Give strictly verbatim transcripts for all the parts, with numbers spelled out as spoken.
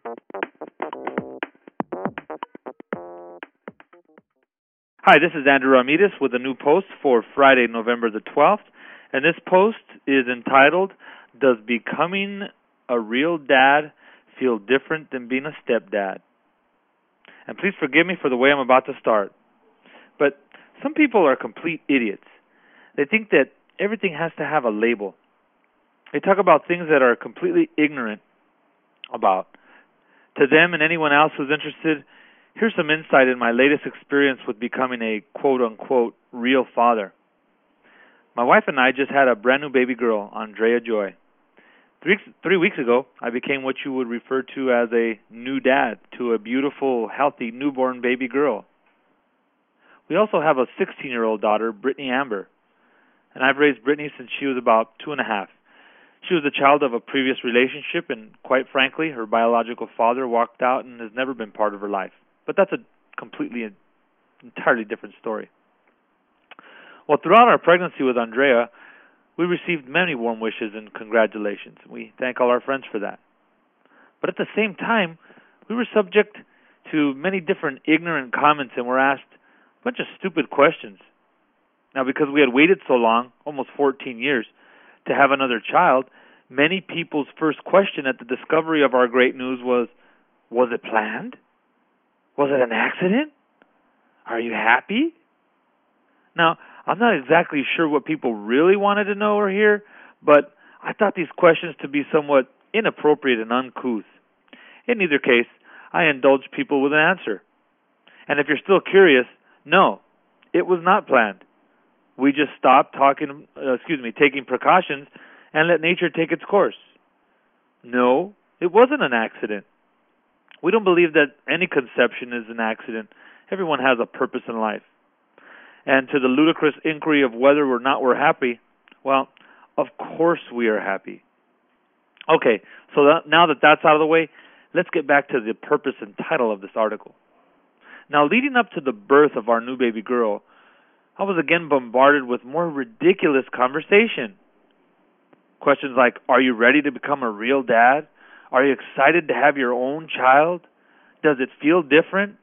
Hi, this is Andrew Ramirez with a new post for Friday, November the twelfth, and this post is entitled, Does Becoming a Real Dad Feel Different Than Being a Stepdad? And please forgive me for the way I'm about to start, but some people are complete idiots. They think that everything has to have a label. They talk about things that are completely ignorant about. To them and anyone else who's interested, here's some insight in my latest experience with becoming a quote-unquote real father. My wife and I just had a brand new baby girl, Andrea Joy. Three, three weeks ago, I became what you would refer to as a new dad to a beautiful, healthy, newborn baby girl. We also have a sixteen-year-old daughter, Brittany Amber, and I've raised Brittany since she was about two and a half. She was the child of a previous relationship, and quite frankly, her biological father walked out and has never been part of her life. But that's a completely, entirely different story. Well, throughout our pregnancy with Andrea, we received many warm wishes and congratulations. We thank all our friends for that. But at the same time, we were subject to many different ignorant comments and were asked a bunch of stupid questions. Now, because we had waited so long, almost fourteen years, to have another child, many people's first question at the discovery of our great news was, was it planned? Was it an accident? Are you happy? Now, I'm not exactly sure what people really wanted to know or hear, but I thought these questions to be somewhat inappropriate and uncouth. In either case, I indulged people with an answer. And if you're still curious, no, it was not planned. We just stopped talking, uh, excuse me, taking precautions and let nature take its course. No, it wasn't an accident. We don't believe that any conception is an accident. Everyone has a purpose in life. And to the ludicrous inquiry of whether or not we're happy, well, of course we are happy. Okay, so that, now that that's out of the way, let's get back to the purpose and title of this article. Now, leading up to the birth of our new baby girl, I was again bombarded with more ridiculous conversation. Questions like, are you ready to become a real dad? Are you excited to have your own child? Does it feel different?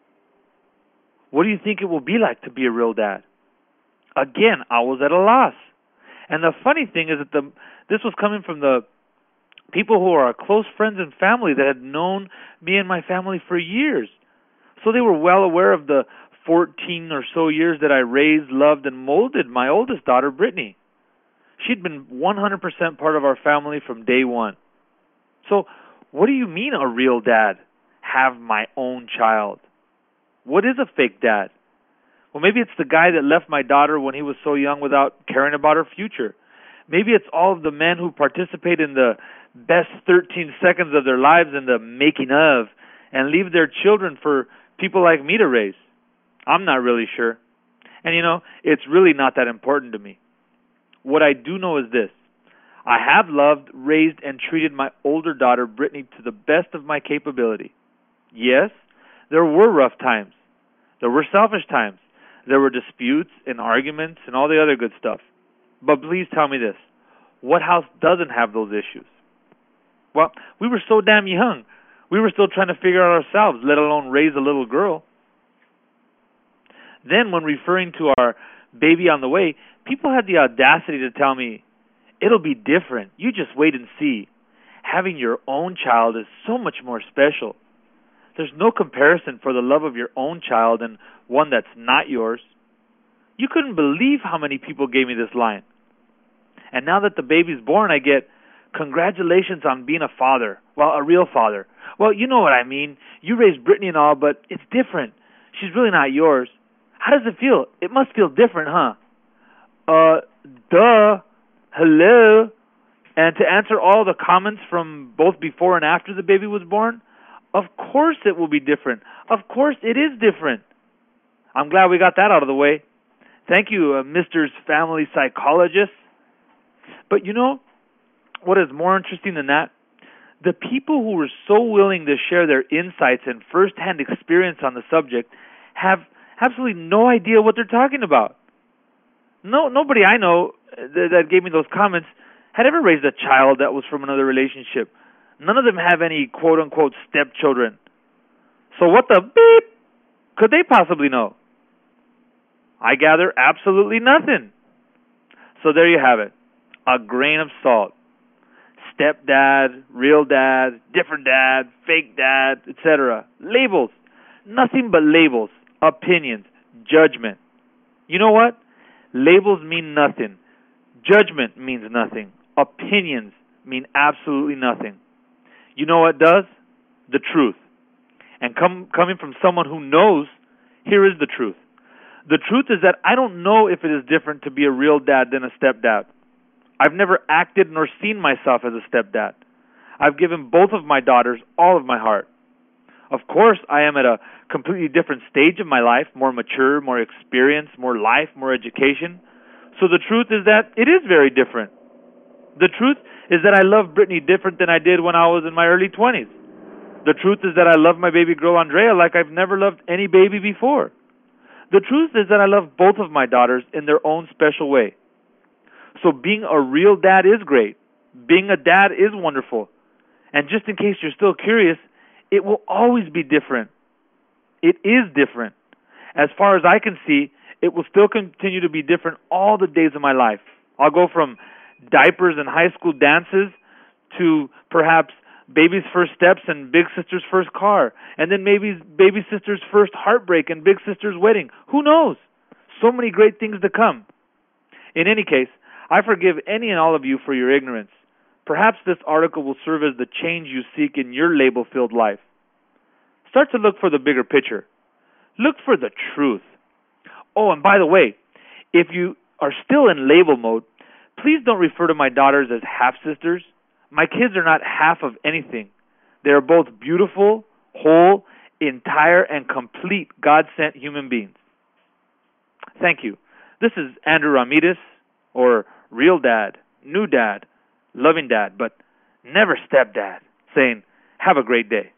What do you think it will be like to be a real dad? Again, I was at a loss. And the funny thing is that the this was coming from the people who are our close friends and family that had known me and my family for years. So they were well aware of the fourteen or so years that I raised, loved, and molded my oldest daughter, Brittany. She'd been one hundred percent part of our family from day one. So what do you mean a real dad? Have my own child. What is a fake dad? Well, maybe it's the guy that left my daughter when he was so young without caring about her future. Maybe it's all of the men who participate in the best thirteen seconds of their lives in the making of and leave their children for people like me to raise. I'm not really sure. And, you know, it's really not that important to me. What I do know is this. I have loved, raised, and treated my older daughter, Brittany, to the best of my capability. Yes, there were rough times. There were selfish times. There were disputes and arguments and all the other good stuff. But please tell me this. What house doesn't have those issues? Well, we were so damn young. We were still trying to figure out ourselves, let alone raise a little girl. Then when referring to our baby on the way, people had the audacity to tell me, it'll be different. You just wait and see. Having your own child is so much more special. There's no comparison for the love of your own child and one that's not yours. You couldn't believe how many people gave me this line. And now that the baby's born, I get, congratulations on being a father. Well, a real father. Well, you know what I mean. You raised Brittany and all, but it's different. She's really not yours. How does it feel? It must feel different, huh? Uh, duh. Hello. And to answer all the comments from both before and after the baby was born, of course it will be different. Of course it is different. I'm glad we got that out of the way. Thank you, uh, Mister Family Psychologist. But you know what is more interesting than that? The people who were so willing to share their insights and first-hand experience on the subject have absolutely no idea what they're talking about. No, nobody I know that, that gave me those comments had ever raised a child that was from another relationship. None of them have any quote-unquote stepchildren. So what the beep could they possibly know? I gather absolutely nothing. So there you have it. A grain of salt. Stepdad, real dad, different dad, fake dad, et cetera. Labels. Nothing but labels. Opinions. Judgment. You know what? Labels mean nothing. Judgment means nothing. Opinions mean absolutely nothing. You know what does? The truth. And come, coming from someone who knows, here is the truth. The truth is that I don't know if it is different to be a real dad than a stepdad. I've never acted nor seen myself as a stepdad. I've given both of my daughters all of my heart. Of course, I am at a completely different stage of my life, more mature, more experience, more life, more education. So the truth is that it is very different. The truth is that I love Brittany different than I did when I was in my early twenties. The truth is that I love my baby girl Andrea like I've never loved any baby before. The truth is that I love both of my daughters in their own special way. So being a real dad is great. Being a dad is wonderful. And just in case you're still curious, it will always be different. It is different. As far as I can see, it will still continue to be different all the days of my life. I'll go from diapers and high school dances to perhaps baby's first steps and big sister's first car, and then maybe baby sister's first heartbreak and big sister's wedding. Who knows? So many great things to come. In any case, I forgive any and all of you for your ignorance. Perhaps this article will serve as the change you seek in your label-filled life. Start to look for the bigger picture. Look for the truth. Oh, and by the way, if you are still in label mode, please don't refer to my daughters as half-sisters. My kids are not half of anything. They are both beautiful, whole, entire, and complete God-sent human beings. Thank you. This is Andrew Ramirez, or Real Dad, New Dad, Loving Dad, but never Stepdad, saying, have a great day.